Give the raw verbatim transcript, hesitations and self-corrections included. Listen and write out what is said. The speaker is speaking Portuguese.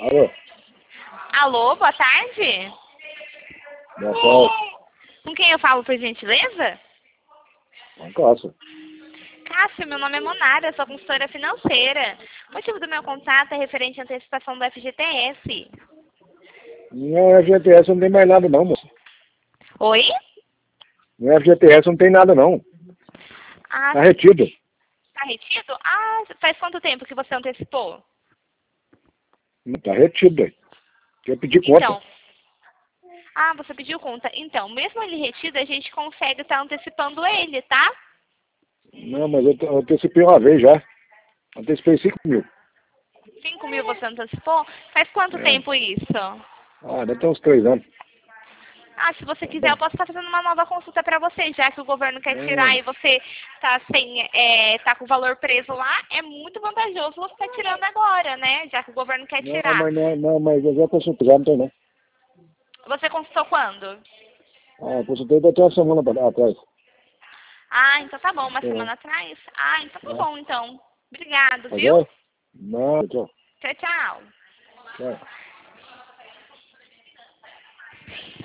Alô? Alô, boa tarde. Boa tarde. Com quem eu falo, por gentileza? Não caça. Cássio, meu nome é Monara, sou consultora financeira. O motivo do meu contato é referente à antecipação do F G T S. No F G T S não tem mais nada não, moça. Oi? No F G T S não tem nada não. Ah, Tá retido. tá retido? Ah, faz quanto tempo que você antecipou? Não tá retido aí. Eu pedi conta. Então, ah, você pediu conta. Então, mesmo ele retido, a gente consegue estar antecipando ele, tá? Não, mas eu, eu antecipei uma vez já. Antecipei cinco mil. cinco mil você antecipou? Faz quanto É. tempo isso? Ah, deve ter uns três anos. Ah, se você quiser, eu posso estar fazendo uma nova consulta para você, já que o governo quer tirar Não, e você tá sem, é, tá com o valor preso lá, é muito vantajoso você estar tirando agora, né? Já que o governo quer não, tirar. mas não, não, mas eu já consultei, já não tem não. Você consultou quando? Ah, eu consultei até uma semana pra- atrás. Ah, então tá bom, uma É. semana atrás. Ah, então tá É. bom, então. Obrigado, Tá viu? bom? Não, tchau. Tchau, tchau. Tchau.